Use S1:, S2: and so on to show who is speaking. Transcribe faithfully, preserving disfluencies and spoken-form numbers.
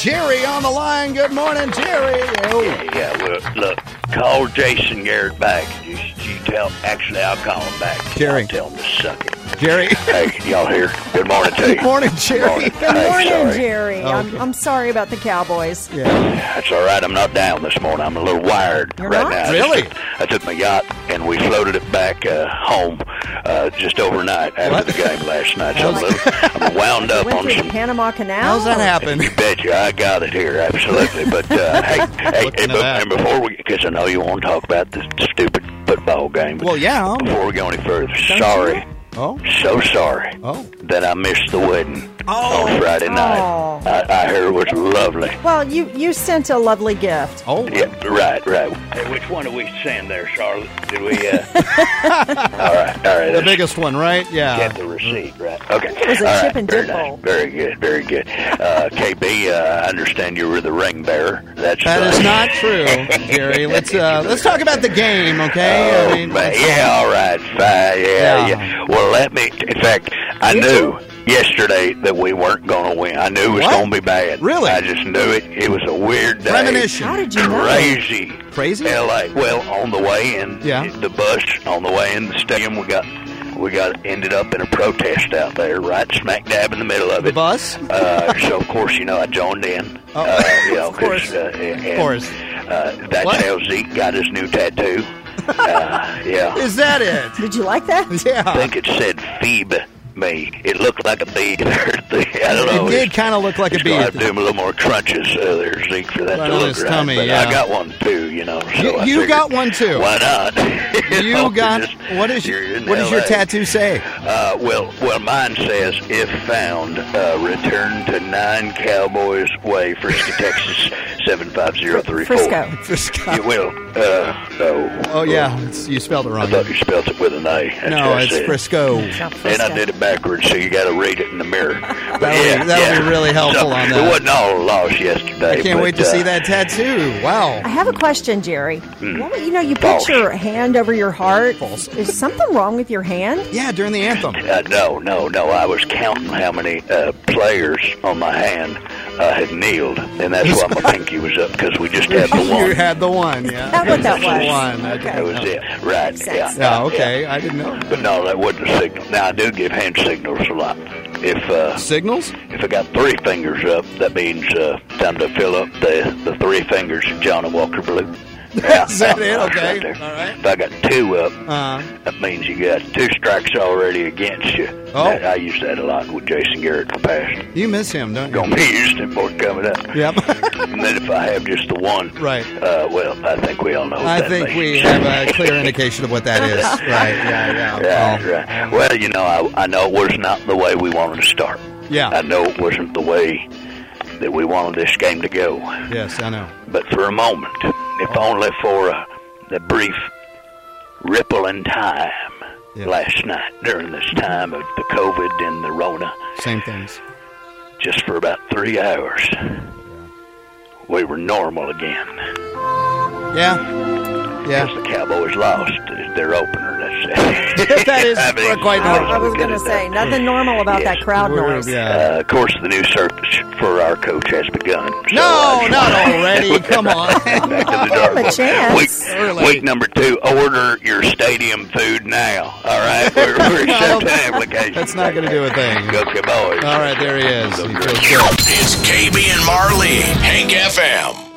S1: Jerry on the line. Good morning, Jerry. Oh.
S2: Yeah, yeah, well, look, call Jason Garrett back. You, you tell, actually, I'll call him back.
S1: Jerry.
S2: I'll tell him to suck it.
S1: Jerry.
S2: Hey, y'all here? Good morning to you.
S1: Good morning, Jerry.
S2: Morning.
S3: Good
S2: Hey,
S3: morning,
S2: sorry.
S3: Jerry.
S1: Okay.
S3: I'm, I'm sorry about the Cowboys.
S1: Yeah.
S2: That's all right. I'm not down this morning. I'm a little wired
S3: You're
S2: right
S3: not?
S2: now. I
S1: Really?
S2: just took, I took my yacht, and we floated it back uh, home uh, just overnight after
S1: What?
S2: the game last night. So I'm, a
S1: How's-
S2: little, I'm wound
S3: You
S2: up
S3: went
S2: on
S3: through
S2: some...
S3: the Panama Canal?
S1: How's that happen?
S2: You betcha, I got it here, absolutely. But uh, hey, hey,
S1: Looking
S2: hey
S1: at
S2: but,
S1: that.
S2: and before we, because I know you want to talk about this stupid football game. But
S1: Well, yeah.
S2: Before we go any further,
S3: Don't
S2: sorry,
S3: you?
S1: Oh.
S2: so sorry
S1: Oh.
S2: that I missed the wedding
S1: Oh.
S2: on Friday night.
S3: Oh.
S2: I, I heard it was lovely.
S3: Well, you, you sent a lovely gift.
S1: Oh.
S2: Yeah, right, right. Hey, which one did we send there, Charlotte? Did we? Uh... all right, all right.
S1: The
S2: let's
S1: biggest one, right? Yeah.
S2: Get the receipt, right? Okay.
S3: It was a
S2: All
S3: chip
S2: right,
S3: and
S2: very
S3: dip
S2: nice.
S3: bowl.
S2: Very good, very good. Uh, K B, uh, I understand you were the ring bearer. That's
S1: That
S2: right.
S1: is not true, Jerry. Let's uh, let's talk about the game, okay?
S2: Oh,
S1: I mean,
S2: man.
S1: let's-
S2: Yeah, all right, fine. Yeah,
S1: Yeah.
S2: yeah, Well, let me. In fact, I
S3: Did
S2: knew yesterday that we weren't going to win. I knew it was
S1: What?
S2: going to be bad.
S1: Really?
S2: I just knew it. It was a weird day.
S1: Premonition.
S3: How did you know?
S2: Crazy.
S1: Crazy?
S2: L A. Well, on the way in,
S1: Yeah.
S2: the bus on the way in the stadium, we got we got ended up in a protest out there, right smack dab in the middle of
S1: The
S2: it.
S1: bus?
S2: Uh, so of course, you know, I joined in.
S1: Oh.
S2: Uh, you know,
S1: Of course.
S2: 'cause, uh, and,
S1: Of course.
S2: Uh, that's
S1: What?
S2: how Zeke got his new tattoo. Uh, yeah.
S1: Is that it?
S3: Did you like that?
S2: I
S1: Yeah.
S2: think it said Phoebe me. It looked like a bee there. I don't know.
S1: It did
S2: It's-
S1: kind of look like a
S2: it's
S1: bee.
S2: gonna have to do him a little more crunches uh, there, Zeke, for that
S1: Right
S2: to
S1: on
S2: look
S1: his
S2: right.
S1: tummy,
S2: But
S1: yeah.
S2: I got one too, you know. So
S1: You-
S2: I
S1: you
S2: figured,
S1: got one, too.
S2: Why not?
S1: You
S2: know,
S1: got
S2: just-
S1: what is
S2: you're
S1: your
S2: in
S1: what does your
S2: L A.
S1: tattoo say?
S2: Uh, well, well, mine says, if found, uh, return to nine Cowboys Way, Frisco, Texas, seven five zero three four.
S3: Frisco.
S1: Frisco.
S2: You will. Uh, no.
S1: Oh yeah, it's, you spelled it
S2: I
S1: wrong.
S2: thought you spelled it with an A. That's
S1: No,
S2: what I
S1: it's
S2: said.
S1: Frisco.
S3: It's not
S2: And
S3: Frisco.
S2: I did it backwards, so you got to read it in the mirror. But
S1: That'll be-
S2: yeah,
S1: that'll
S2: yeah.
S1: be really helpful
S2: So,
S1: on that.
S2: It wasn't all lost yesterday.
S1: I can't
S2: but,
S1: wait to
S2: uh,
S1: see that tattoo.
S3: I
S1: Wow.
S3: have a question, Jerry. What, you know, you put
S2: False.
S3: your hand over your heart.
S1: False.
S3: Is something wrong with your hand?
S1: Yeah, during the anthem.
S2: Uh, no, no, no. I was counting how many uh, players on my hand uh, had kneeled, and that's why my pinky was up, because we just had the
S1: You
S2: one.
S1: had the one, yeah.
S3: That what that
S1: The
S3: was.
S1: one. I
S3: Okay.
S2: That
S1: didn't
S2: was
S1: know.
S2: it. Right.
S3: Makes
S2: Yeah.
S3: sense.
S1: Yeah, okay. I didn't know.
S2: But no, that wasn't a signal. Now, I do give hand signals a lot. If uh,
S1: Signals?
S2: if I got three fingers up, that means uh, time to fill up the, the three fingers of Johnny Walker Blue. Yeah,
S1: Is that
S2: yeah,
S1: it?
S2: right
S1: Okay.
S2: there.
S1: All right.
S2: If I got two up,
S1: Uh,
S2: that means you got two strikes already against you.
S1: Oh.
S2: That- I use that a lot with Jason Garrett in the past.
S1: you miss him, don't you?
S2: Gonna be using it more coming up.
S1: Yep.
S2: And then if I have just the one,
S1: Right.
S2: Uh, well, I think we all know. What
S1: I
S2: that
S1: think
S2: means.
S1: we have a clear indication of what that is. Right, yeah, yeah.
S2: Right,
S1: Oh.
S2: right. Well, you know, I, I know it was not the way we wanted to start.
S1: Yeah.
S2: I know it wasn't the way that we wanted this game to go.
S1: Yes, I know.
S2: But for a moment, if only for a, a brief ripple in time,
S1: Yeah.
S2: last night during this time of the COVID and the Rona,
S1: Same things.
S2: just for about three hours, we were normal again.
S1: Yeah. Yeah.
S2: Because the Cowboys lost their opener. That's
S1: That is
S2: I mean,
S1: quite
S3: I,
S1: normal.
S3: I was going to say, nothing normal about
S2: Yes.
S3: that crowd
S1: We're-
S3: noise.
S1: yeah.
S2: Uh, of course, the new search for our coach has begun. So,
S1: No,
S2: uh,
S1: not already. Come on.
S2: Back to the
S3: Give him a
S2: dartboard.
S3: chance.
S2: Week,
S1: Early.
S2: week number two, order your stadium food now. All right? We're, we're accepting applications.
S1: That's not going to do a thing.
S2: Go, Cowboys.
S1: All right, there he is.
S2: Go
S1: He
S2: Green.
S1: feels good.
S4: It's K B and Marley, Hank F M.